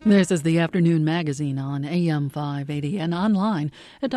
This is the Afternoon Magazine on AM 580 and online at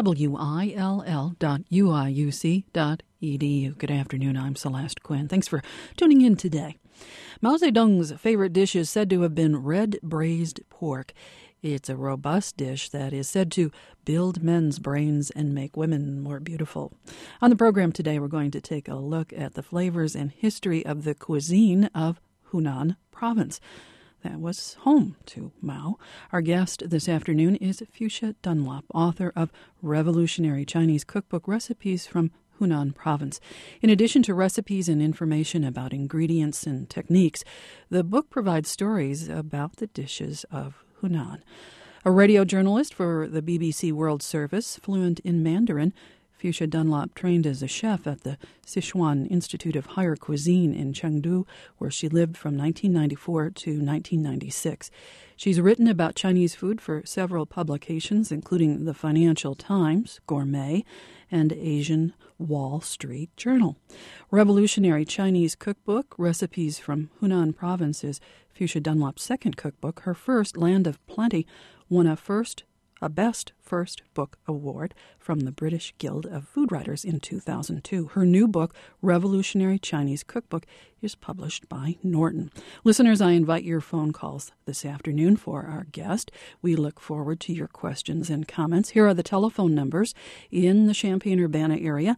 will.uiuc.edu. Good afternoon, I'm Celeste Quinn. Thanks for tuning in today. Mao Zedong's favorite dish is said to have been red braised pork. It's a robust dish that is said to build men's brains and make women more beautiful. On the program today, we're going to take a look at the flavors and history of the cuisine of Hunan Province. That was home to Mao. Our guest this afternoon is Fuchsia Dunlop, author of Revolutionary Chinese Cookbook Recipes from Hunan Province. In addition to recipes and information about ingredients and techniques, the book provides stories about the dishes of Hunan. A radio journalist for the BBC World Service, fluent in Mandarin, Fuchsia Dunlop trained as a chef at the Sichuan Institute of Higher Cuisine in Chengdu, where she lived from 1994 to 1996. She's written about Chinese food for several publications, including the Financial Times, Gourmet, and Asian Wall Street Journal. Revolutionary Chinese Cookbook, Recipes from Hunan Province, is Fuchsia Dunlop's second cookbook. Her first, Land of Plenty, won a Best First Book Award from the British Guild of Food Writers in 2002. Her new book, Revolutionary Chinese Cookbook, is published by Norton. Listeners, I invite your phone calls this afternoon for our guest. We look forward to your questions and comments. Here are the telephone numbers in the Champaign-Urbana area,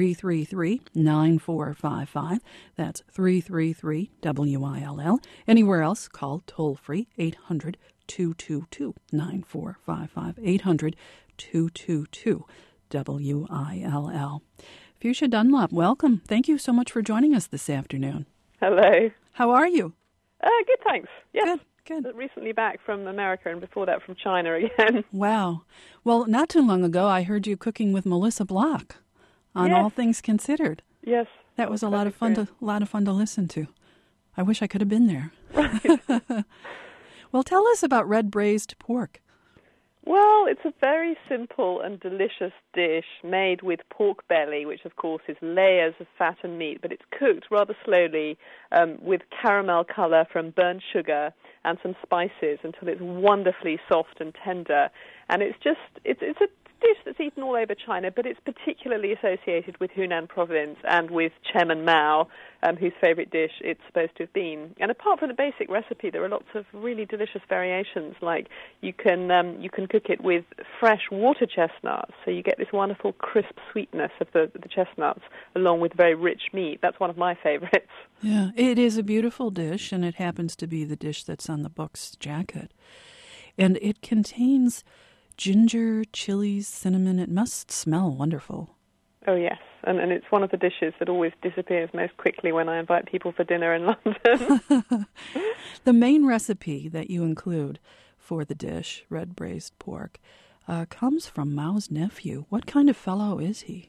333-9455. That's 333-WILL. Anywhere else, call toll-free 800-222-9455, 800-222-WILL. Fuchsia Dunlop, welcome. Thank you so much for joining us this afternoon. Hello. How are you? Good, thanks. Yes. Good. Recently back from America and before that from China again. Wow. Well, not too long ago, I heard you cooking with Melissa Block on Yes. All Things Considered. Yes. That was a lot of fun to listen to. I wish I could have been there. Right. Well, tell us about red braised pork. Well, it's a very simple and delicious dish made with pork belly, which of course is layers of fat and meat, but it's cooked rather slowly with caramel color from burnt sugar and some spices until it's wonderfully soft and tender. And it's a dish that's eaten all over China, but it's particularly associated with Hunan Province and with Chairman Mao, whose favorite dish it's supposed to have been. And apart from the basic recipe, there are lots of really delicious variations. Like you can cook it with fresh water chestnuts, so you get this wonderful crisp sweetness of the chestnuts, along with very rich meat. That's one of my favorites. Yeah, it is a beautiful dish, and it happens to be the dish that's on the book's jacket. And it contains ginger, chilies, cinnamon. It must smell wonderful. Oh, yes. And it's one of the dishes that always disappears most quickly when I invite people for dinner in London. The main recipe that you include for the dish, red braised pork, comes from Mao's nephew. What kind of fellow is he?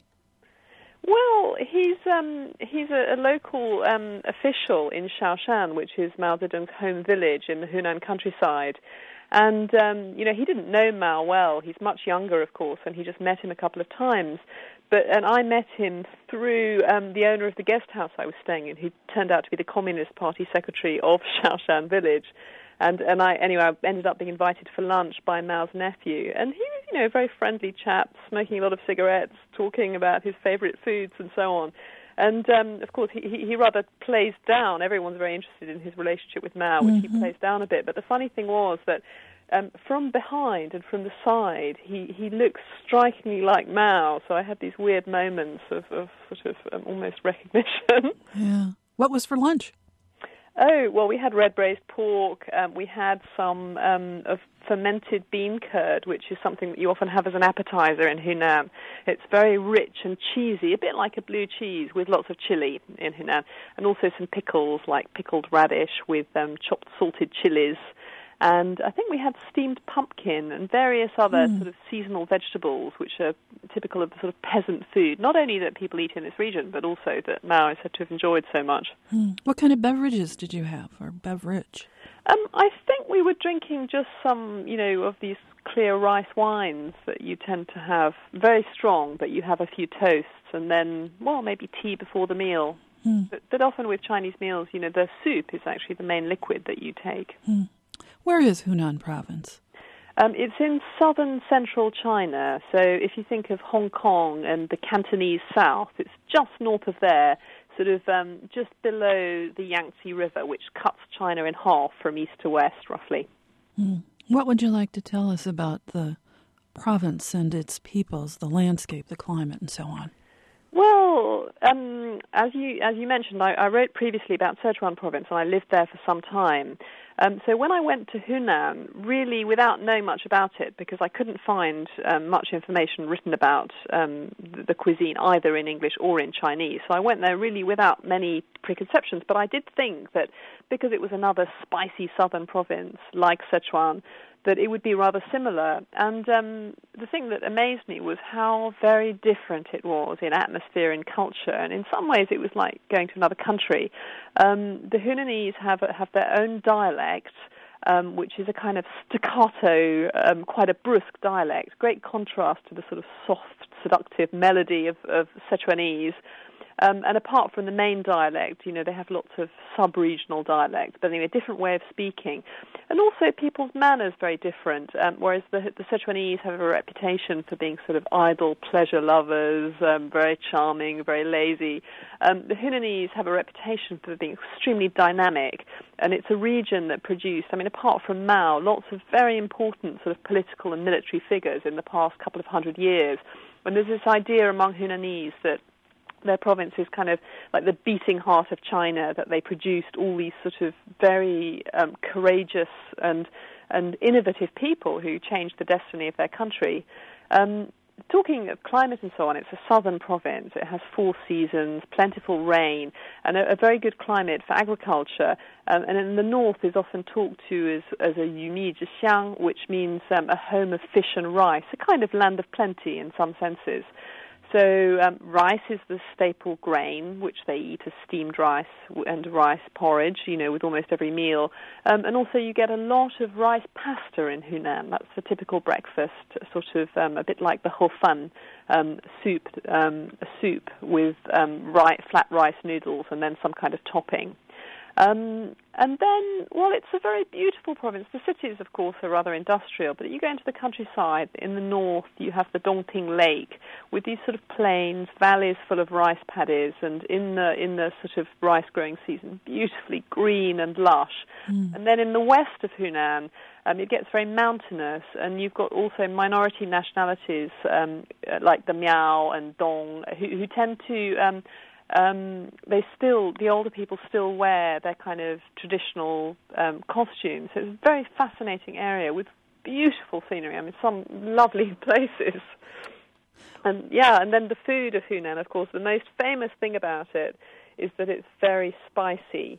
Well, he's a local official in Shaoshan, which is Mao Zedong's home village in the Hunan countryside. And, he didn't know Mao well. He's much younger, of course, and he just met him a couple of times. And I met him through the owner of the guest house I was staying in, who turned out to be the Communist Party secretary of Shaoshan village. And I ended up being invited for lunch by Mao's nephew. And he was, a very friendly chap, smoking a lot of cigarettes, talking about his favorite foods and so on. And, of course, he rather plays down. Everyone's very interested in his relationship with Mao, which he plays down a bit. But the funny thing was that from behind and from the side, he looks strikingly like Mao. So I had these weird moments of sort of almost recognition. Yeah. What was for lunch? Oh, well, we had red braised pork. We had some of fermented bean curd, which is something that you often have as an appetizer in Hunan. It's very rich and cheesy, a bit like a blue cheese with lots of chili in Hunan, and also some pickles like pickled radish with chopped salted chilies. And I think we had steamed pumpkin and various other sort of seasonal vegetables, which are typical of the sort of peasant food, not only that people eat in this region, but also that Mao is said to have enjoyed so much. What kind of beverages did you have, or beverage? I think we were drinking just some, of these clear rice wines that you tend to have, very strong, but you have a few toasts and then, maybe tea before the meal. But often with Chinese meals, the soup is actually the main liquid that you take. Where is Hunan province? It's in southern central China. So if you think of Hong Kong and the Cantonese South, it's just north of there, sort of just below the Yangtze River, which cuts China in half from east to west, roughly. What would you like to tell us about the province and its peoples, the landscape, the climate, and so on? Well, as you mentioned, I wrote previously about Sichuan province, and I lived there for some time. So when I went to Hunan, really without knowing much about it, because I couldn't find much information written about the cuisine either in English or in Chinese, so I went there really without many preconceptions. But I did think that because it was another spicy southern province like Sichuan, that it would be rather similar. And the thing that amazed me was how very different it was in atmosphere and culture. And in some ways it was like going to another country. The Hunanese have their own dialect, which is a kind of staccato, quite a brusque dialect, great contrast to the sort of soft, seductive melody of Sichuanese. And apart from the main dialect, they have lots of sub-regional dialects, but anyway, a different way of speaking. And also people's manners very different, whereas the Sichuanese have a reputation for being sort of idle pleasure lovers, very charming, very lazy. The Hunanese have a reputation for being extremely dynamic, and it's a region that produced, apart from Mao, lots of very important sort of political and military figures in the past couple of hundred years. And there's this idea among Hunanese that their province is kind of like the beating heart of China, that they produced all these sort of very courageous and innovative people who changed the destiny of their country. Talking of climate and so on, it's a southern province. It has 4 seasons, plentiful rain, and a very good climate for agriculture. And in the north is often talked to as a Yuni Zhixiang, which means a home of fish and rice, a kind of land of plenty in some senses. So rice is the staple grain, which they eat as steamed rice and rice porridge, with almost every meal. And also you get a lot of rice pasta in Hunan. That's the typical breakfast, sort of a bit like the hofan soup, a soup with flat rice noodles and then some kind of topping. And then, it's a very beautiful province. The cities, of course, are rather industrial, but you go into the countryside. In the north, you have the Dongting Lake with these sort of plains, valleys full of rice paddies, and in the sort of rice-growing season, beautifully green and lush. And then in the west of Hunan, it gets very mountainous, and you've got also minority nationalities like the Miao and Dong who tend to... the older people still wear their kind of traditional costumes. So it's a very fascinating area with beautiful scenery. Some lovely places. And then the food of Hunan, of course, the most famous thing about it is that it's very spicy.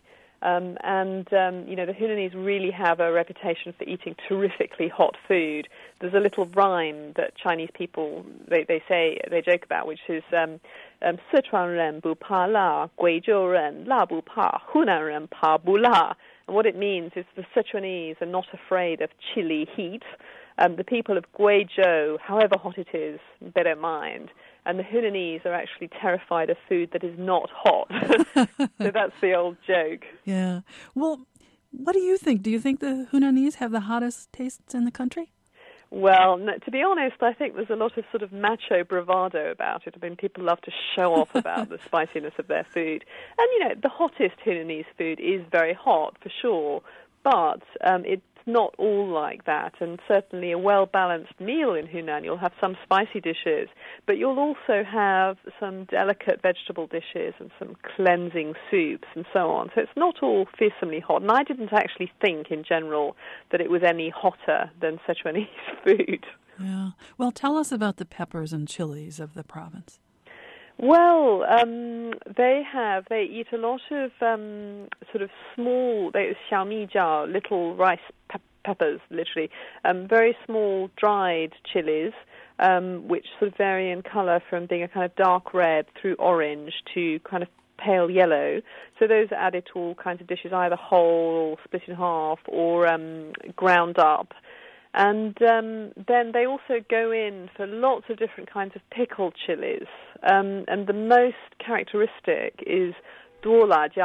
The Hunanese really have a reputation for eating terrifically hot food. There's a little rhyme that Chinese people, they joke about, which is Sichuan ren bu pa la, Guizhou ren la bu pa, Hunan ren pa bu la. And what it means is the Sichuanese are not afraid of chilly heat. The people of Guizhou, however hot it is, they don't mind. And the Hunanese are actually terrified of food that is not hot. So that's the old joke. Yeah. Well, what do you think? Do you think the Hunanese have the hottest tastes in the country? Well, no, to be honest, I think there's a lot of sort of macho bravado about it. People love to show off about the spiciness of their food. And, the hottest Hunanese food is very hot, for sure. But it's not all like that, and certainly a well-balanced meal in Hunan. You'll have some spicy dishes, but you'll also have some delicate vegetable dishes and some cleansing soups and so on. So it's not all fearsomely hot, and I didn't actually think in general that it was any hotter than Sichuanese food. Yeah. Well, tell us about the peppers and chilies of the province. Well, they eat a lot of sort of small, xiaomijiao, little rice peppers, literally, very small dried chilies, which sort of vary in color from being a kind of dark red through orange to kind of pale yellow. So those are added to all kinds of dishes, either whole or split in half or ground up. And then they also go in for lots of different kinds of pickled chilies. And the most characteristic is duo la jiao,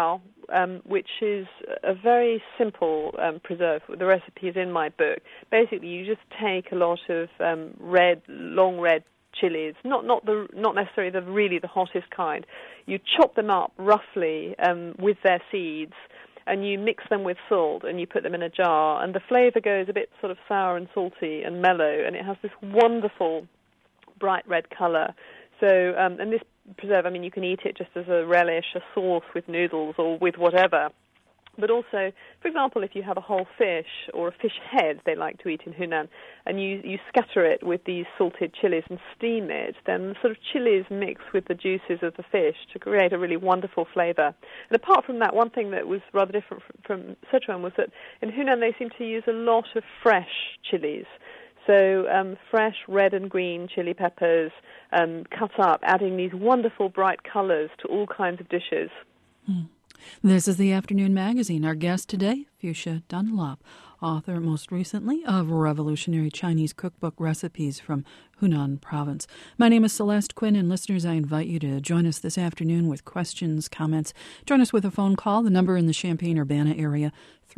which is a very simple preserve. The recipe is in my book. Basically, you just take a lot of long red chilies, not necessarily the hottest kind. You chop them up roughly with their seeds, and you mix them with salt, and you put them in a jar, and the flavor goes a bit sort of sour and salty and mellow, and it has this wonderful bright red color. So, and this preserve, I mean, you can eat it just as a relish, a sauce with noodles or with whatever. But also, for example, if you have a whole fish or a fish head they like to eat in Hunan, and you scatter it with these salted chilies and steam it, then the sort of chilies mix with the juices of the fish to create a really wonderful flavor. And apart from that, one thing that was rather different from Sichuan was that in Hunan they seem to use a lot of fresh chilies. So fresh red and green chili peppers cut up, adding these wonderful bright colors to all kinds of dishes. This is the Afternoon Magazine. Our guest today, Fuchsia Dunlop, author most recently of Revolutionary Chinese Cookbook Recipes from Hunan Province. My name is Celeste Quinn, and listeners, I invite you to join us this afternoon with questions, comments. Join us with a phone call. The number in the Champaign-Urbana area,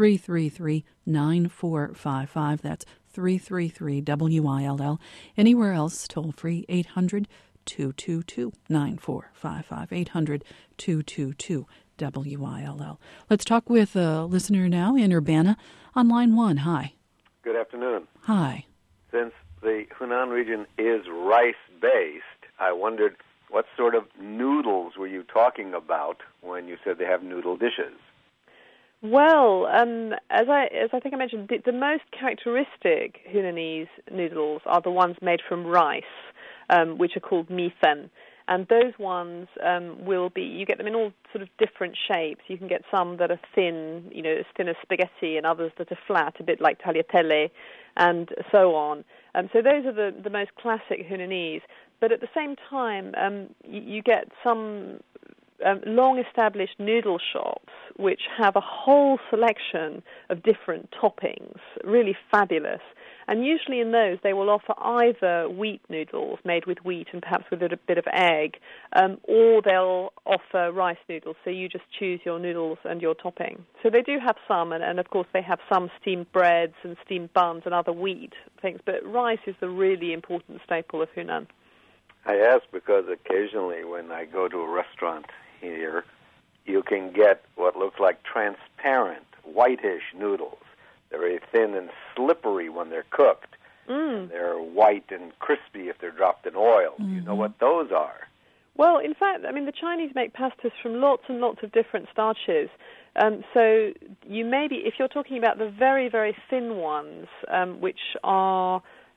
333-9455. That's 333-WILL. Anywhere else, toll free, 800-222-9455, 800-222-WILL. Let's talk with a listener now in Urbana on line 1. Hi. Good afternoon. Hi. Since the Hunan region is rice-based, I wondered what sort of noodles were you talking about when you said they have noodle dishes? Well, as I think I mentioned, the most characteristic Hunanese noodles are the ones made from rice, which are called mi fen. And those ones you get them in all sort of different shapes. You can get some that are thin, as thin as spaghetti, and others that are flat, a bit like tagliatelle, and so on. So those are the most classic Hunanese. But at the same time, you get some long-established noodle shops which have a whole selection of different toppings, really fabulous. And usually in those they will offer either wheat noodles made with wheat and perhaps with a bit of egg, or they'll offer rice noodles, so you just choose your noodles and your topping. So they do have some, and of course they have some steamed breads and steamed buns and other wheat things, but rice is the really important staple of Hunan. I ask because occasionally when I go to a restaurant here, you can get what looks like transparent, whitish noodles. They're very thin and slippery when they're cooked. And they're white and crispy if they're dropped in oil. Do you know what those are? Well, in fact, I mean, the Chinese make pastas from lots and lots of different starches. So you maybe, if you're talking about the very, very thin ones, which are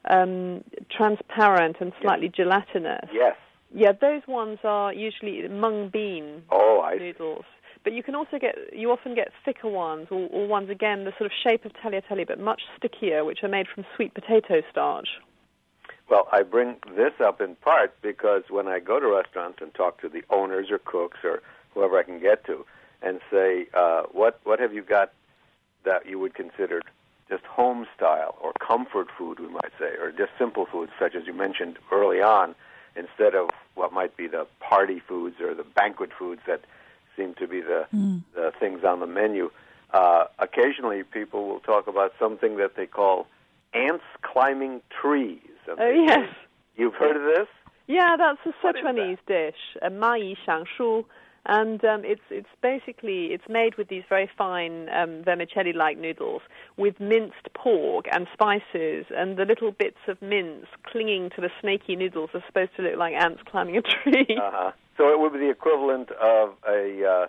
transparent and slightly gelatinous. Yes. Yeah, those ones are usually mung bean noodles. But you often get thicker ones, or ones, again, the sort of shape of tagliatelle, but much stickier, which are made from sweet potato starch. Well, I bring this up in part because when I go to restaurants and talk to the owners or cooks or whoever I can get to and say, what have you got that you would consider just home style or comfort food, we might say, or just simple foods such as you mentioned early on, instead of what might be the party foods or the banquet foods that seem to be the things on the menu. Occasionally people will talk about something that they call ants climbing trees. Oh, yes. You've heard of this? Yeah, that's a Sichuanese dish, a ma yi xiang shu. And it's made with these very fine vermicelli-like noodles with minced pork and spices, and the little bits of mince clinging to the snaky noodles are supposed to look like ants climbing a tree. Uh-huh. So it would be the equivalent of a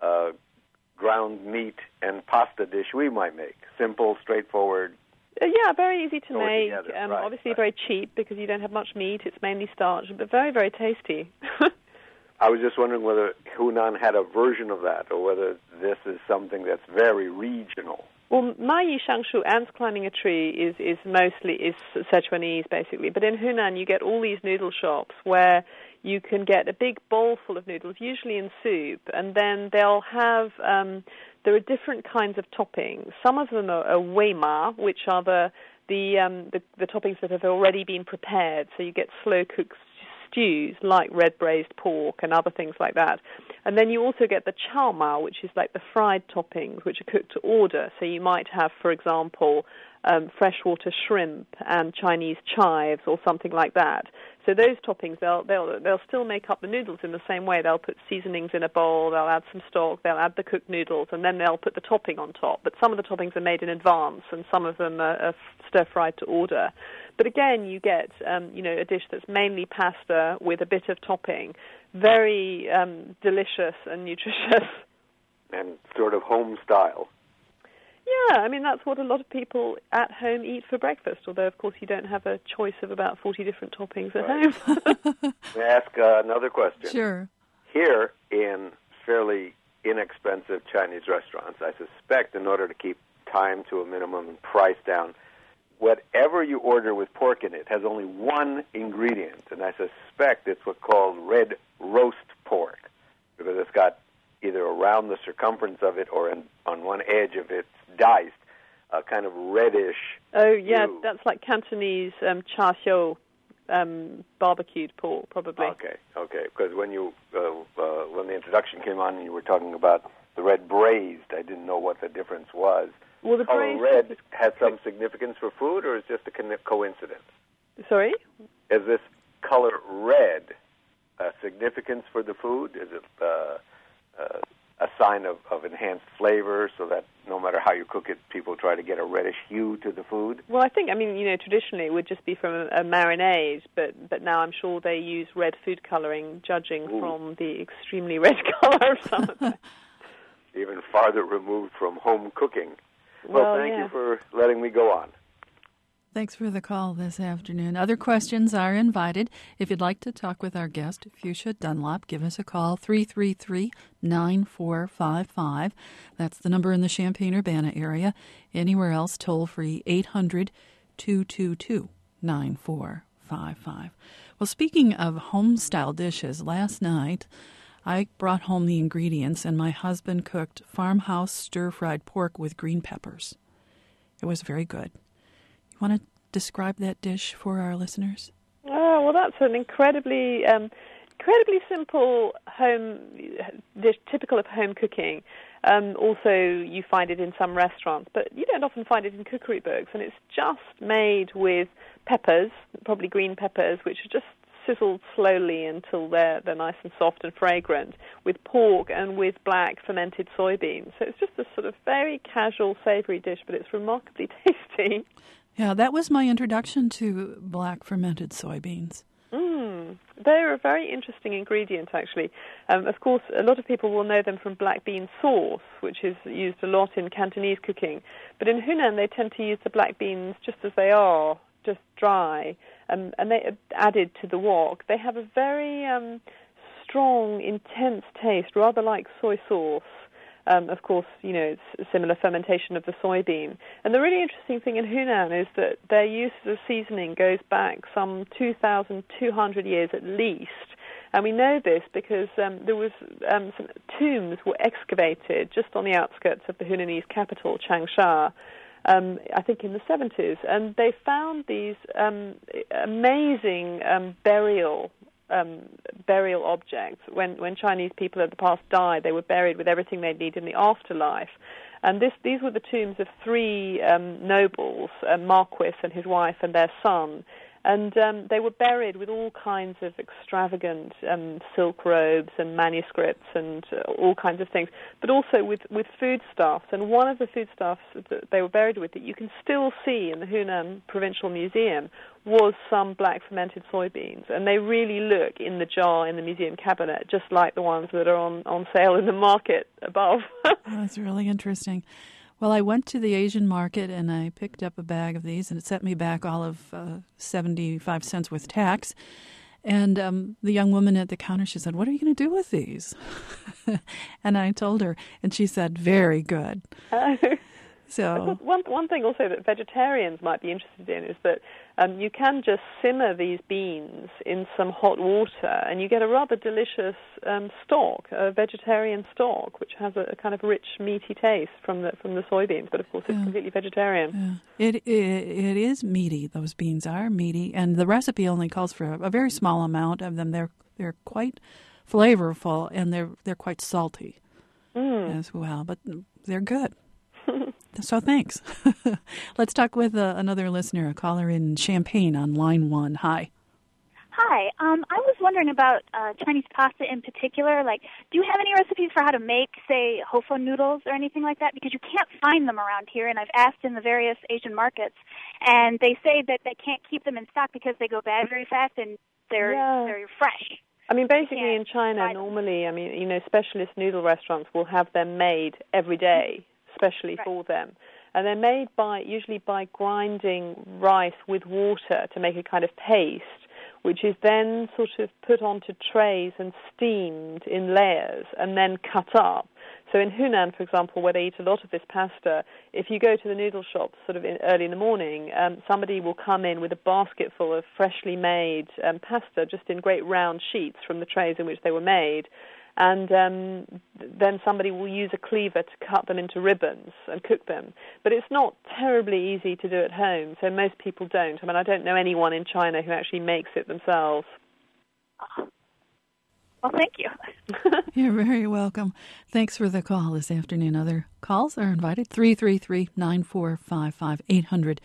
ground meat and pasta dish we might make. Simple, straightforward. Yeah, very easy to make. Right, obviously very cheap because you don't have much meat. It's mainly starch, but very, very tasty. I was just wondering whether Hunan had a version of that, or whether this is something that's very regional. Well, ma yi xiang shu, ants climbing a tree, is Sichuanese, basically. But in Hunan, you get all these noodle shops where you can get a big bowl full of noodles, usually in soup, and then they'll have, there are different kinds of toppings. Some of them are wei ma, which are the toppings that have already been prepared. So you get slow-cooked stews like red braised pork and other things like that. And then you also get the chow mao, which is like the fried toppings, which are cooked to order. So you might have, for example, freshwater shrimp and Chinese chives or something like that. So those toppings, they'll still make up the noodles in the same way. They'll put seasonings in a bowl, they'll add some stock, they'll add the cooked noodles, and then they'll put the topping on top. But some of the toppings are made in advance, and some of them are stir-fried to order. But again, you get a dish that's mainly pasta with a bit of topping, very delicious and nutritious. And sort of home style. Yeah, I mean, that's what a lot of people at home eat for breakfast, although, of course, you don't have a choice of about 40 different toppings at home. May I ask another question? Sure. Here in fairly inexpensive Chinese restaurants, I suspect in order to keep time to a minimum and price down, whatever you order with pork in it has only one ingredient, and I suspect it's what's called red roast pork, because it's got either around the circumference of it or on one edge of it diced, a kind of reddish yeah, hue. that's like Cantonese char siu, barbecued pork, probably. Okay. Because when the introduction came on and you were talking about the red braised, I didn't know what the difference was. Well, the color red has some significance for food, or is it just a coincidence? Sorry? Is this color red a significance for the food? Is it a sign of enhanced flavor, so that no matter how you cook it, people try to get a reddish hue to the food? Well, I think, traditionally it would just be from a marinade, but now I'm sure they use red food coloring, judging from the extremely red color of some of them. Even farther removed from home cooking. Well, thank you for letting me go on. Thanks for the call this afternoon. Other questions are invited. If you'd like to talk with our guest, Fuchsia Dunlop, give us a call, 333-9455. That's the number in the Champaign-Urbana area. Anywhere else, toll-free, 800-222-9455. Well, speaking of home-style dishes, last night I brought home the ingredients, and my husband cooked farmhouse stir-fried pork with green peppers. It was very good. Want to describe that dish for our listeners? Oh, well, that's an incredibly simple home dish, typical of home cooking. Also, you find it in some restaurants, but you don't often find it in cookery books. And it's just made with peppers, probably green peppers, which are just sizzled slowly until they're nice and soft and fragrant, with pork and with black fermented soybeans. So it's just a sort of very casual, savory dish, but it's remarkably tasty. Yeah, that was my introduction to black fermented soybeans. They're a very interesting ingredient, actually. Of course, a lot of people will know them from black bean sauce, which is used a lot in Cantonese cooking. But in Hunan, they tend to use the black beans just as they are, just dry, and they added to the wok. They have a very strong, intense taste, rather like soy sauce. Of course, it's a similar fermentation of the soybean. And the really interesting thing in Hunan is that their use of seasoning goes back some 2,200 years at least. And we know this because there was some tombs were excavated just on the outskirts of the Hunanese capital, Changsha, I think in the 70s. And they found these amazing burial objects. When Chinese people of the past died, they were buried with everything they'd need in the afterlife. And these were the tombs of three nobles, a marquis and his wife and their son. And they were buried with all kinds of extravagant silk robes and manuscripts and all kinds of things, but also with foodstuffs. And one of the foodstuffs that they were buried with that you can still see in the Hunan Provincial Museum was some black fermented soybeans. And they really look in the jar in the museum cabinet just like the ones that are on sale in the market above. Oh, that's really interesting. Well, I went to the Asian market and I picked up a bag of these, and it set me back all of 75 cents with tax. And the young woman at the counter, she said, "What are you going to do with these?" And I told her, and she said, "Very good." So one thing also that vegetarians might be interested in is that you can just simmer these beans in some hot water, and you get a rather delicious stock, a vegetarian stock, which has a kind of rich, meaty taste from the soybeans. But of course, it's completely vegetarian. Yeah. It is meaty. Those beans are meaty, and the recipe only calls for a very small amount of them. They're quite flavorful, and they're quite salty as well. But they're good. So thanks. Let's talk with another listener, a caller in Champaign on line 1. Hi. Hi. I was wondering about Chinese pasta in particular. Like, do you have any recipes for how to make, say, hofo noodles or anything like that? Because you can't find them around here, and I've asked in the various Asian markets, and they say that they can't keep them in stock because they go bad very fast and they're fresh. I mean, basically in China, normally, specialist noodle restaurants will have them made every day, especially for them. And they're made usually by grinding rice with water to make a kind of paste, which is then sort of put onto trays and steamed in layers and then cut up. So in Hunan, for example, where they eat a lot of this pasta, if you go to the noodle shops sort of early in the morning, somebody will come in with a basket full of freshly made pasta just in great round sheets from the trays in which they were made. And then somebody will use a cleaver to cut them into ribbons and cook them. But it's not terribly easy to do at home, so most people don't. I mean, I don't know anyone in China who actually makes it themselves. Well, thank you. You're very welcome. Thanks for the call this afternoon. Other calls are invited. 333-9455,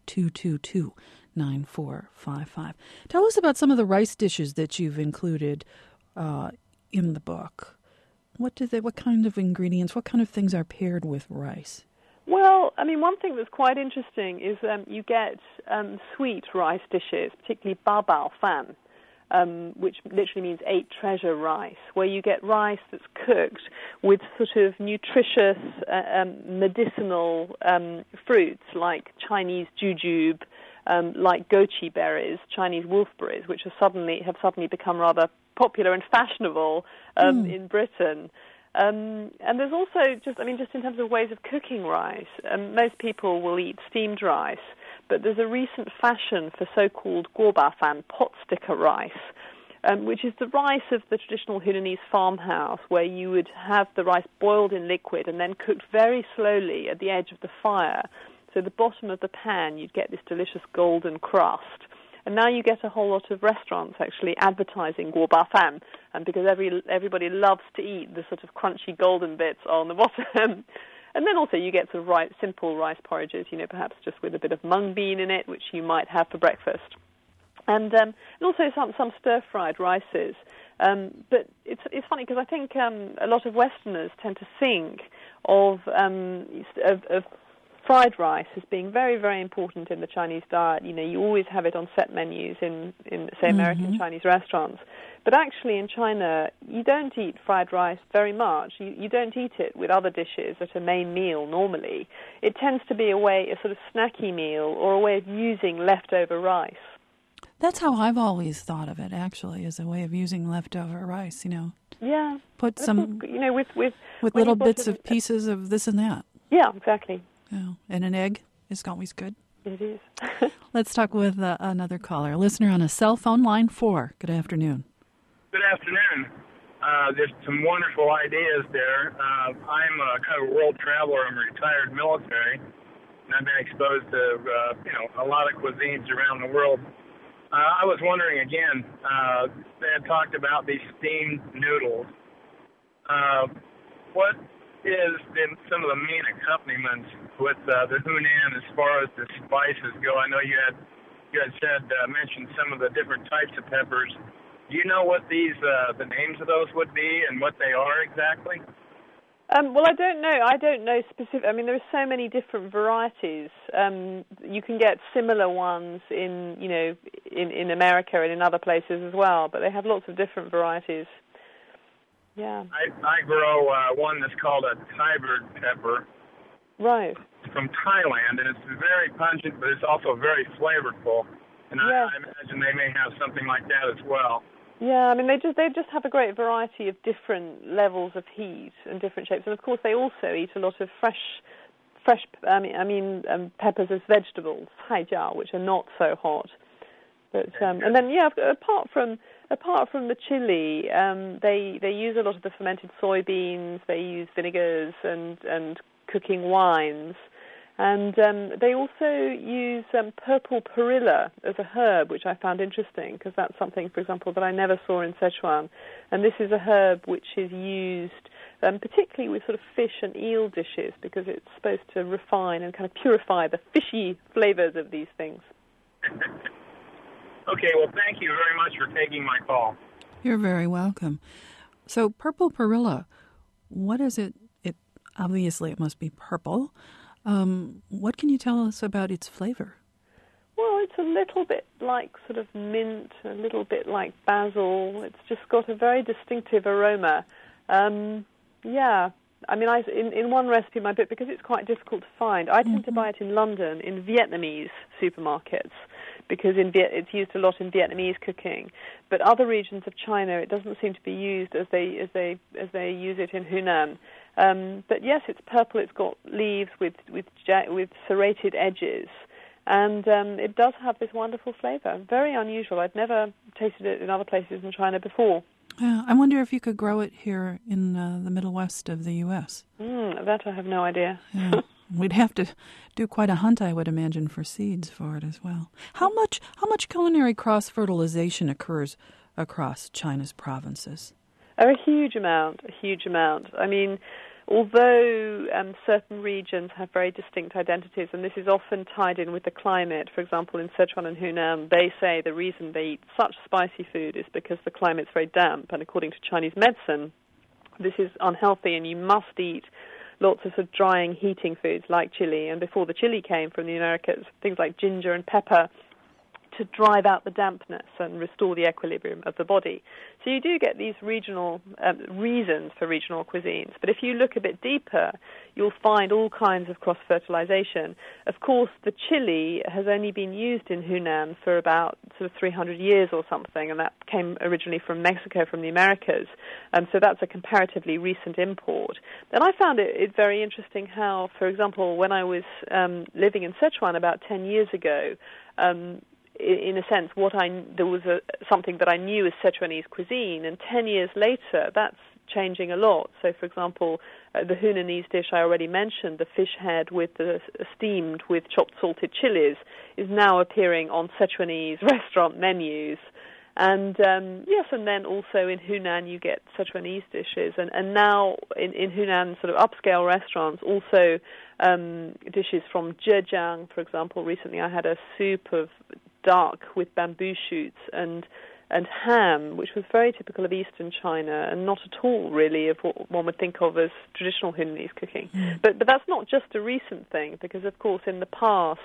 800-222-9455. Tell us about some of the rice dishes that you've included in the book. What kind of ingredients, what kind of things are paired with rice? Well, I mean, one thing that's quite interesting is you get sweet rice dishes, particularly babao fan, which literally means 8 treasure rice, where you get rice that's cooked with sort of nutritious medicinal fruits like Chinese jujube, like goji berries, Chinese wolfberries, which have suddenly become rather popular and fashionable in Britain. And there's also just in terms of ways of cooking rice, most people will eat steamed rice, but there's a recent fashion for so-called guobafan, pot sticker rice, which is the rice of the traditional Hunanese farmhouse, where you would have the rice boiled in liquid and then cooked very slowly at the edge of the fire. So the bottom of the pan, you'd get this delicious golden crust. And now you get a whole lot of restaurants actually advertising guobafan, because everybody loves to eat the sort of crunchy golden bits on the bottom. And then also you get sort of simple rice porridges, perhaps just with a bit of mung bean in it, which you might have for breakfast. And also some stir-fried rices. But it's funny because I think a lot of Westerners tend to think of fried rice as being very, very important in the Chinese diet. You always have it on set menus in say, American Chinese restaurants. But actually in China, you don't eat fried rice very much. You don't eat it with other dishes at a main meal normally. It tends to be a sort of snacky meal or a way of using leftover rice. That's how I've always thought of it, actually, as a way of using leftover rice, Yeah. Put some, with little bits of pieces of this and that. Yeah, exactly. Oh, and an egg is always good. It is. Let's talk with another caller, a listener on a cell phone, line 4. Good afternoon. Good afternoon. There's some wonderful ideas there. I'm a kind of a world traveler. I'm retired military, and I've been exposed to a lot of cuisines around the world. I was wondering again. They had talked about these steamed noodles. What is some of the main accompaniments with the Hunan as far as the spices go? I know you had mentioned some of the different types of peppers. Do you know what the names of those would be and what they are exactly? Well, I don't know. I don't know specific. I mean, there are so many different varieties. You can get similar ones in America and in other places as well, but they have lots of different varieties. Yeah. I grow one that's called a Tiber pepper. Right. It's from Thailand, and it's very pungent, but it's also very flavorful. And I imagine they may have something like that as well. Yeah, I mean, they just have a great variety of different levels of heat and different shapes. And, of course, they also eat a lot of fresh fresh, peppers as vegetables, haijiao, which are not so hot. But and then apart from the chili, they use a lot of the fermented soybeans. They use vinegars and cooking wines, and they also use purple perilla as a herb, which I found interesting because that's something, for example, that I never saw in Sichuan. And this is a herb which is used particularly with sort of fish and eel dishes because it's supposed to refine and kind of purify the fishy flavors of these things. Okay, well, thank you very much for taking my call. You're very welcome. So purple perilla, what is it? Obviously, it must be purple. What can you tell us about its flavor? Well, it's a little bit like sort of mint, a little bit like basil. It's just got a very distinctive aroma. In one recipe in my book, because it's quite difficult to find, I tend to buy it in London in Vietnamese supermarkets because it's used a lot in Vietnamese cooking. But other regions of China, it doesn't seem to be used as they use it in Hunan. But yes, it's purple. It's got leaves with serrated edges, and it does have this wonderful flavor. Very unusual. I'd never tasted it in other places in China before. Yeah, I wonder if you could grow it here in the Middle West of the U.S. That I have no idea. Yeah. We'd have to do quite a hunt, I would imagine, for seeds for it as well. How much culinary cross-fertilization occurs across China's provinces? A huge amount. I mean, although certain regions have very distinct identities, and this is often tied in with the climate, for example, in Sichuan and Hunan, they say the reason they eat such spicy food is because the climate's very damp, and according to Chinese medicine, this is unhealthy, and you must eat lots of sort of drying, heating foods like chili, and before the chili came from the Americas, things like ginger and pepper, to drive out the dampness and restore the equilibrium of the body. So you do get these regional reasons for regional cuisines. But if you look a bit deeper, you'll find all kinds of cross-fertilization. Of course, the chili has only been used in Hunan for about sort of 300 years or something, and that came originally from Mexico, from the Americas. So that's a comparatively recent import. And I found it very interesting how, for example, when I was living in Sichuan about 10 years ago, in a sense, there was something that I knew as Sichuanese cuisine, and 10 years later, that's changing a lot. So, for example, the Hunanese dish I already mentioned, the fish head steamed with chopped salted chilies, is now appearing on Sichuanese restaurant menus. And yes, and then also in Hunan you get Sichuanese dishes, and now in Hunan sort of upscale restaurants also dishes from Zhejiang, for example. Recently I had a soup of duck with bamboo shoots and ham, which was very typical of Eastern China and not at all really of what one would think of as traditional Hunanese cooking. But that's not just a recent thing, because of course in the past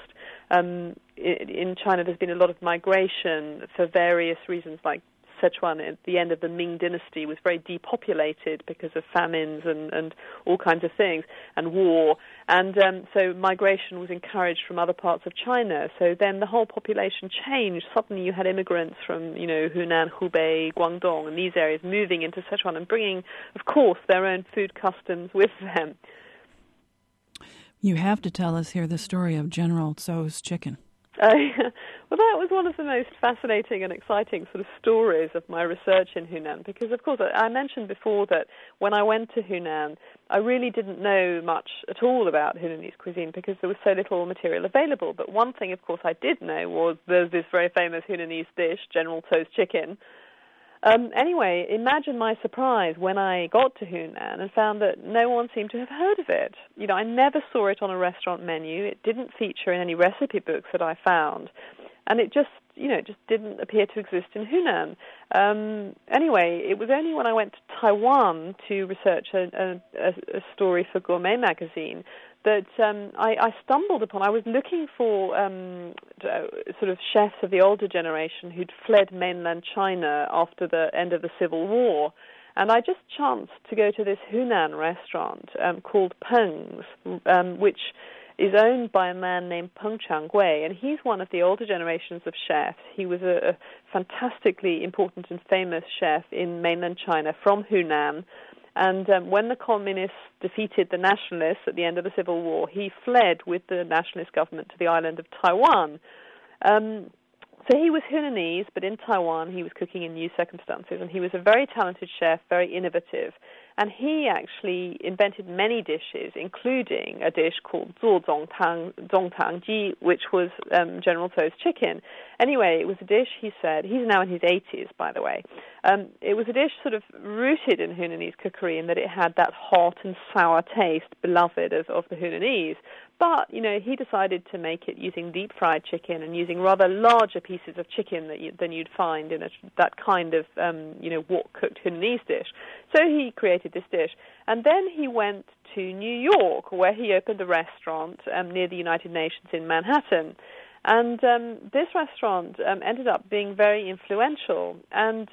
in China there's been a lot of migration for various reasons, like Sichuan at the end of the Ming dynasty was very depopulated because of famines and all kinds of things, and war. And so migration was encouraged from other parts of China. So then the whole population changed. Suddenly you had immigrants from, Hunan, Hubei, Guangdong, and these areas moving into Sichuan and bringing, of course, their own food customs with them. You have to tell us here the story of General Tso's chicken. Well, that was one of the most fascinating and exciting sort of stories of my research in Hunan, because, of course, I mentioned before that when I went to Hunan, I really didn't know much at all about Hunanese cuisine because there was so little material available. But one thing, of course, I did know was there's this very famous Hunanese dish, General Tso's chicken. Anyway, imagine my surprise when I got to Hunan and found that no one seemed to have heard of it. I never saw it on a restaurant menu. It didn't feature in any recipe books that I found. And it just didn't appear to exist in Hunan. Anyway, it was only when I went to Taiwan to research a story for Gourmet magazine that I stumbled upon. I was looking for sort of chefs of the older generation who'd fled mainland China after the end of the Civil War. And I just chanced to go to this Hunan restaurant called Peng's, which is owned by a man named Peng Changwei, and he's one of the older generations of chefs. He was a fantastically important and famous chef in mainland China from Hunan, And when the communists defeated the nationalists at the end of the Civil War, he fled with the nationalist government to the island of Taiwan. So he was Hunanese, but in Taiwan he was cooking in new circumstances, and he was a very talented chef, very innovative. And he actually invented many dishes, including a dish called zongtangji, which was General Tso's chicken. Anyway, it was a dish, he said, he's now in his 80s, by the way. It was a dish sort of rooted in Hunanese cookery in that it had that hot and sour taste beloved of the Hunanese. But, he decided to make it using deep-fried chicken and using rather larger pieces of chicken than you'd find in that kind of, wok-cooked Hunanese dish. So he created this dish. And then he went to New York, where he opened a restaurant near the United Nations in Manhattan. And this restaurant ended up being very influential. And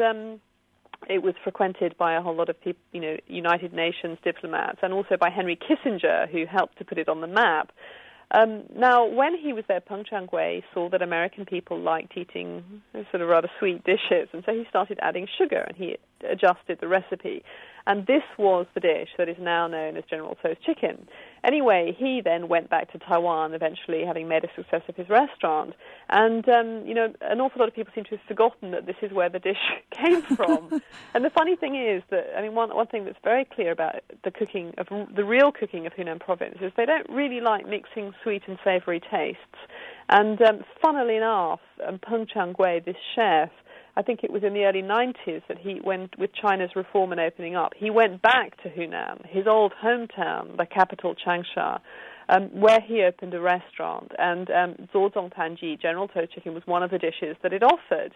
it was frequented by a whole lot of people, United Nations diplomats, and also by Henry Kissinger, who helped to put it on the map. Now, when he was there, Peng Chang-wei saw that American people liked eating sort of rather sweet dishes, and so he started adding sugar, and he adjusted the recipe. And this was the dish that is now known as General Tso's chicken. Anyway, he then went back to Taiwan, eventually having made a success of his restaurant. And, an awful lot of people seem to have forgotten that this is where the dish came from. And the funny thing is that, one thing that's very clear about the real cooking of Hunan province is they don't really like mixing sweet and savory tastes. And funnily enough, Peng Chang-wei, this chef, I think it was in the early 90s that he went, with China's reform and opening up, he went back to Hunan, his old hometown, the capital Changsha, where he opened a restaurant. And zongtangji, General Tso's chicken, was one of the dishes that it offered.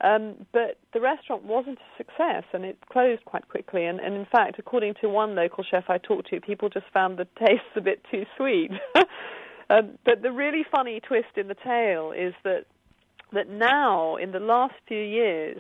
But the restaurant wasn't a success, and it closed quite quickly. And in fact, according to one local chef I talked to, people just found the taste a bit too sweet. But the really funny twist in the tale is that now, in the last few years,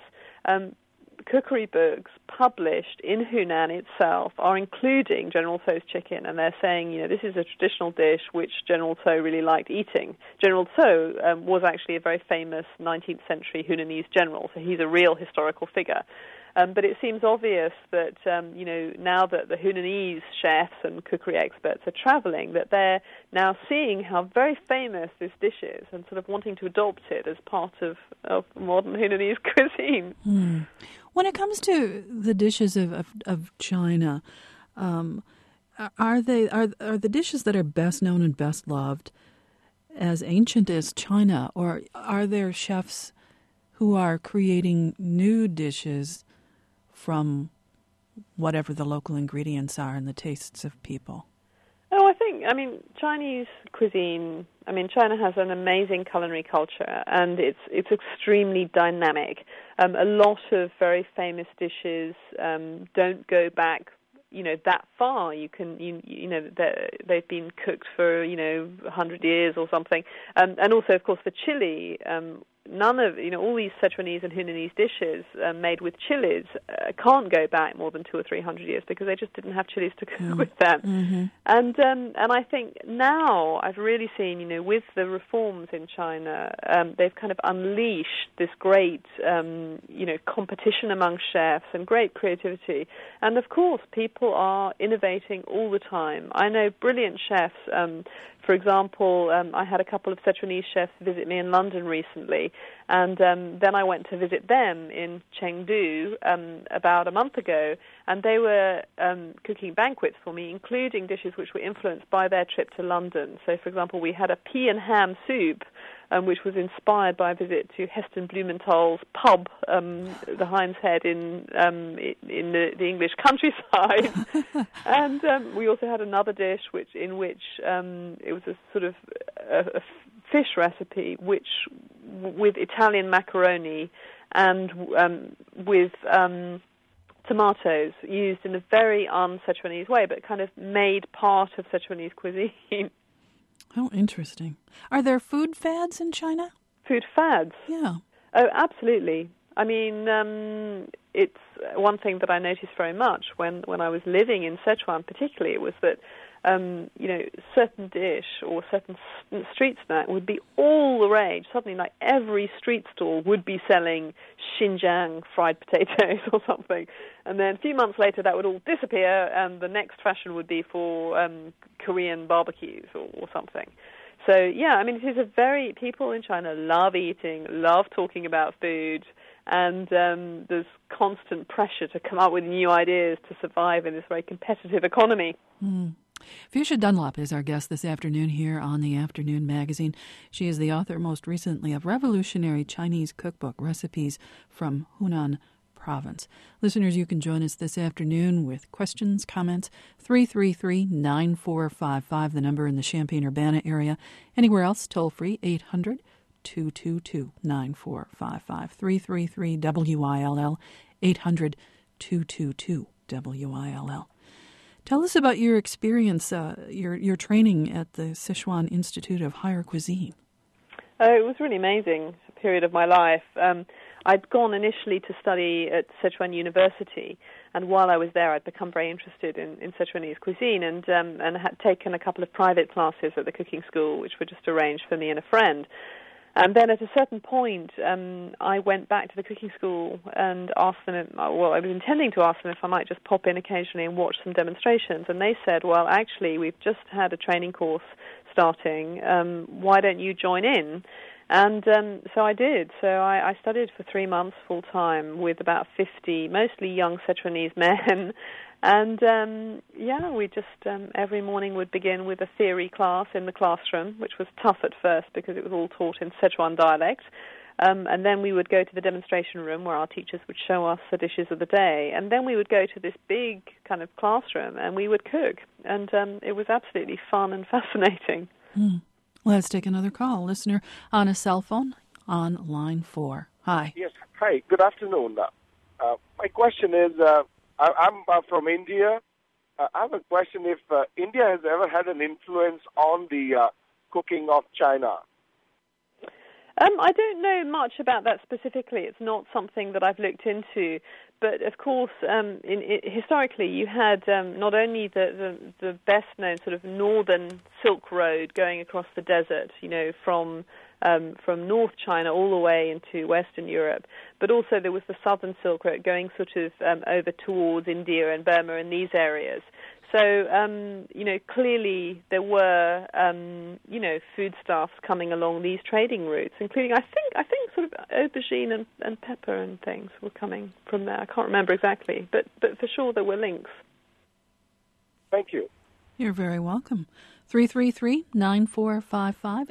cookery books published in Hunan itself are including General Tso's chicken, and they're saying, this is a traditional dish which General Tso really liked eating. General Tso was actually a very famous 19th century Hunanese general, so he's a real historical figure. But it seems obvious that, now that the Hunanese chefs and cookery experts are traveling, that they're now seeing how very famous this dish is and sort of wanting to adopt it as part of modern Hunanese cuisine. When it comes to the dishes of China, are the dishes that are best known and best loved as ancient as China, or are there chefs who are creating new dishes from whatever the local ingredients are and the tastes of people? Oh, Chinese cuisine, China has an amazing culinary culture, and it's extremely dynamic. A lot of very famous dishes don't go back, that far. They've been cooked for, 100 years or something. And also, of course, for chili, none of, all these Sichuanese and Hunanese dishes made with chilies can't go back more than 200 or 300 years because they just didn't have chilies to cook with them. Mm-hmm. And I think now I've really seen, with the reforms in China, they've kind of unleashed this great, competition among chefs and great creativity. And of course, people are innovating all the time. I know brilliant chefs. For example, I had a couple of Sichuanese chefs visit me in London recently, and then I went to visit them in Chengdu about a month ago, and they were cooking banquets for me, including dishes which were influenced by their trip to London. So, for example, we had a pea and ham soup, which was inspired by a visit to Heston Blumenthal's pub, the Hind's Head in the English countryside. And we also had another dish in which it was a sort of a fish recipe, which with Italian macaroni and with tomatoes used in a very un-Sichuanese way, but kind of made part of Sichuanese cuisine. Oh, interesting. Are there food fads in China? Food fads? Yeah. Oh, absolutely. It's one thing that I noticed very much when I was living in Sichuan particularly, was that certain dish or certain street snack would be all the rage. Suddenly, like every street stall would be selling Xinjiang fried potatoes or something. And then a few months later, that would all disappear, and the next fashion would be for Korean barbecues or something. So, yeah, I mean, people in China love eating, love talking about food, and there's constant pressure to come up with new ideas to survive in this very competitive economy. Fuchsia Dunlop is our guest this afternoon here on the Afternoon Magazine. She is the author most recently of Revolutionary Chinese Cookbook Recipes from Hunan Province. Listeners, you can join us this afternoon with questions, comments, 333-9455, the number in the Champaign-Urbana area. Anywhere else, toll free, 800-222-9455, 333-WILL, 800-222-WILL. Tell us about your experience, your training at the Sichuan Institute of Higher Cuisine. It was really amazing period of my life. I'd gone initially to study at Sichuan University, and while I was there, I'd become very interested in Sichuanese cuisine, and had taken a couple of private classes at the cooking school, which were just arranged for me and a friend. And then at a certain point, I went back to the cooking school and asked them, I was intending to ask them if I might just pop in occasionally and watch some demonstrations. And they said, well, actually, we've just had a training course starting. Why don't you join in? And so I did. So I studied for 3 months full-time with about 50, mostly young Sichuanese men. And, we just every morning would begin with a theory class in the classroom, which was tough at first because it was all taught in Sichuan dialect. And then we would go to the demonstration room where our teachers would show us the dishes of the day. And then we would go to this big kind of classroom and we would cook. And it was absolutely fun and fascinating. Let's take another call. Listener on a cell phone on line 4. Hi. Yes. Hi. Good afternoon. My question is, I'm from India. I have a question if India has ever had an influence on the cooking of China. I don't know much about that specifically. It's not something that I've looked into. But, of course, historically you had not only the best-known sort of northern Silk Road going across the desert, from North China all the way into Western Europe, but also there was the southern Silk Road going sort of over towards India and Burma and these areas. So, clearly there were, foodstuffs coming along these trading routes, including, I think sort of aubergine and pepper and things were coming from there. I can't remember exactly, but for sure there were links. Thank you. You're very welcome. 333-9455,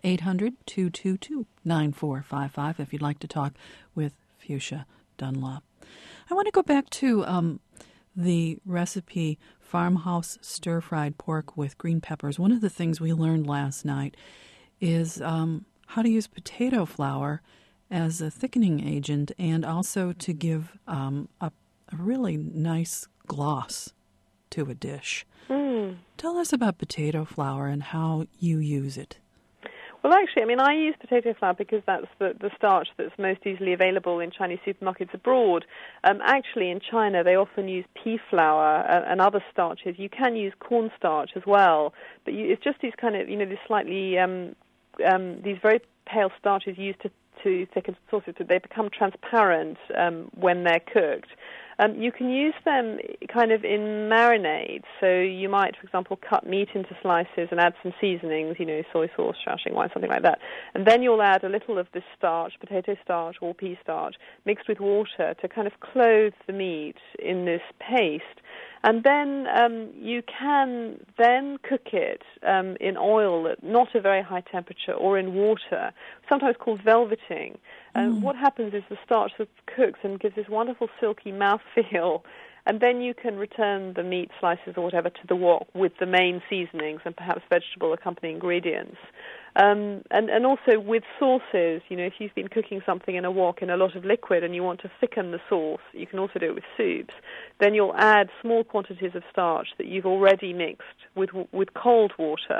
800-222-9455 if you'd like to talk with Fuchsia Dunlop. I want to go back to the recipe farmhouse stir-fried pork with green peppers. One of the things we learned last night is how to use potato flour as a thickening agent and also to give a really nice gloss to a dish. Tell us about potato flour and how you use it. Well, actually, I use potato flour because that's the starch that's most easily available in Chinese supermarkets abroad. Actually, in China, they often use pea flour and other starches. You can use cornstarch as well, but it's just these kind of, these slightly, these very pale starches used to thicken sauces, but they become transparent when they're cooked. You can use them kind of in marinades. So you might, for example, cut meat into slices and add some seasonings, soy sauce, Shaoxing wine, something like that. And then you'll add a little of this starch, potato starch or pea starch, mixed with water to kind of clothe the meat in this paste. And then you can then cook it in oil at not a very high temperature or in water, sometimes called velveting. What happens is the starch cooks and gives this wonderful silky mouthfeel, and then you can return the meat slices or whatever to the wok with the main seasonings and perhaps vegetable accompanying ingredients. And also with sauces, if you've been cooking something in a wok in a lot of liquid and you want to thicken the sauce, you can also do it with soups. Then you'll add small quantities of starch that you've already mixed with cold water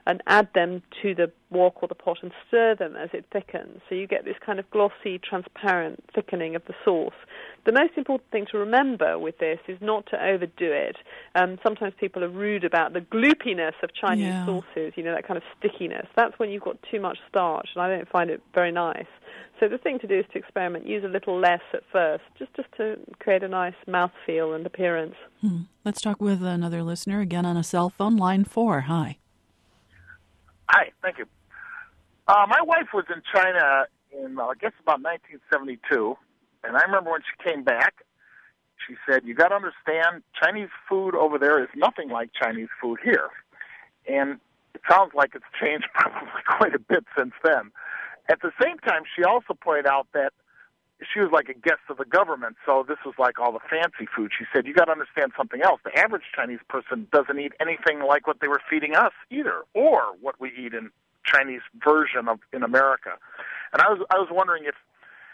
and add them to the wok or the pot and stir them as it thickens. So you get this kind of glossy, transparent thickening of the sauce. The most important thing to remember with this is not to overdo it. Sometimes people are rude about the gloopiness of Chinese sauces, that kind of stickiness. That's when you've got too much starch, and I don't find it very nice. So the thing to do is to experiment. Use a little less at first, just to create a nice mouthfeel and appearance. Let's talk with another listener, again on a cell phone, line 4. Hi. Hi, thank you. My wife was in China in, I guess, about 1972, and I remember when she came back, she said, you got to understand, Chinese food over there is nothing like Chinese food here. And it sounds like it's changed probably quite a bit since then. At the same time, she also pointed out that she was like a guest of the government, so this was like all the fancy food. She said, you got to understand something else. The average Chinese person doesn't eat anything like what they were feeding us either, or what we eat in Chinese version of in America. And I was wondering if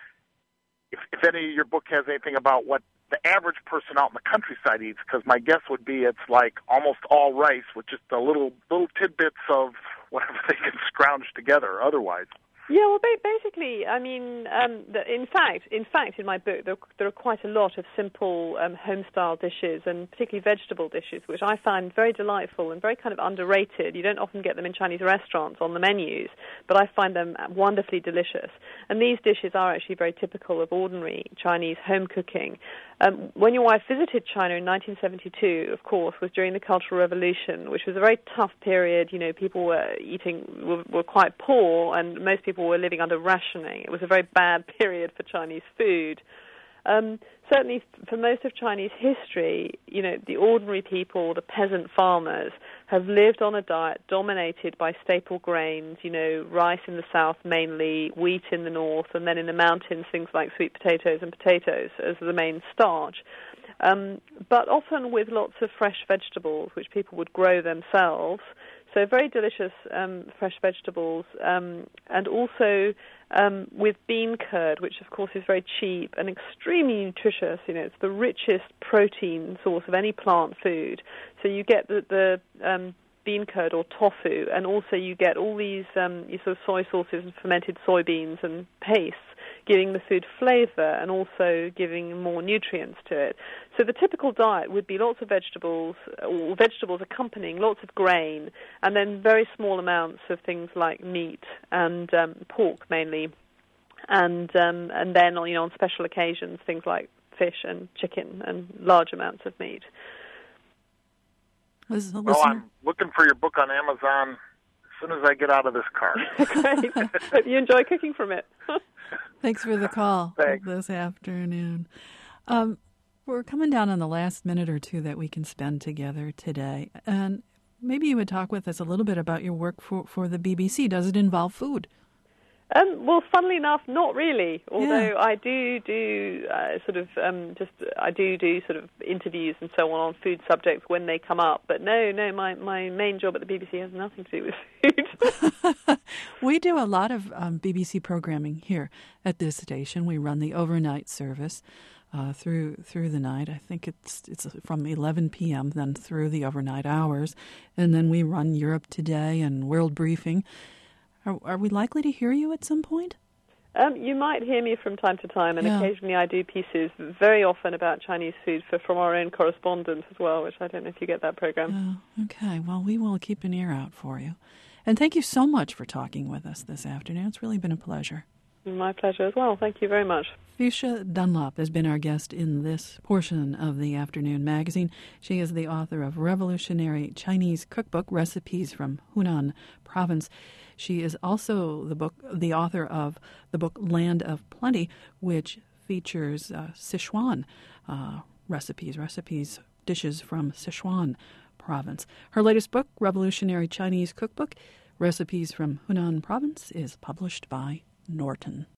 any of your book has anything about what the average person out in the countryside eats, because my guess would be it's like almost all rice with just a little tidbits of whatever they can scrounge together otherwise. Yeah, well, basically, I mean, in fact, in my book, there are quite a lot of simple home-style dishes, and particularly vegetable dishes, which I find very delightful and very kind of underrated. You don't often get them in Chinese restaurants on the menus, but I find them wonderfully delicious. And these dishes are actually very typical of ordinary Chinese home cooking. When your wife visited China in 1972, of course, was during the Cultural Revolution, which was a very tough period. People were quite poor, and most people were living under rationing. It was a very bad period for Chinese food. Certainly, for most of Chinese history, the ordinary people, the peasant farmers, have lived on a diet dominated by staple grains, rice in the south mainly, wheat in the north, and then in the mountains, things like sweet potatoes and potatoes as the main starch. But often with lots of fresh vegetables, which people would grow themselves. So very delicious fresh vegetables, and also with bean curd, which of course is very cheap and extremely nutritious. It's the richest protein source of any plant food. So you get the bean curd or tofu, and also you get all these sort of soy sauces and fermented soybeans and pastes, giving the food flavor and also giving more nutrients to it. So the typical diet would be lots of vegetables, or vegetables accompanying lots of grain, and then very small amounts of things like meat and pork mainly, and then on special occasions things like fish and chicken and large amounts of meat. Well, I'm looking for your book on Amazon as soon as I get out of this car. Great. Hope you enjoy cooking from it. Thanks for the call this afternoon. We're coming down on the last minute or two that we can spend together today. And maybe you would talk with us a little bit about your work for the BBC. Does it involve food? Well, funnily enough, not really. Although I do sort of interviews and so on food subjects when they come up. But no, my main job at the BBC has nothing to do with food. We do a lot of BBC programming here at this station. We run the overnight service through the night. I think it's from 11 p.m. then through the overnight hours, and then we run Europe Today and World Briefing. Are we likely to hear you at some point? You might hear me from time to time, and occasionally I do pieces, very often about Chinese food from our own correspondent as well, which I don't know if you get that program. Oh, okay. Well, we will keep an ear out for you. And thank you so much for talking with us this afternoon. It's really been a pleasure. My pleasure as well. Thank you very much. Fuchsia Dunlop has been our guest in this portion of the afternoon magazine. She is the author of Revolutionary Chinese Cookbook, Recipes from Hunan Province. She is also the author of the book Land of Plenty, which features Sichuan recipes, dishes from Sichuan Province. Her latest book, Revolutionary Chinese Cookbook, Recipes from Hunan Province, is published by Norton.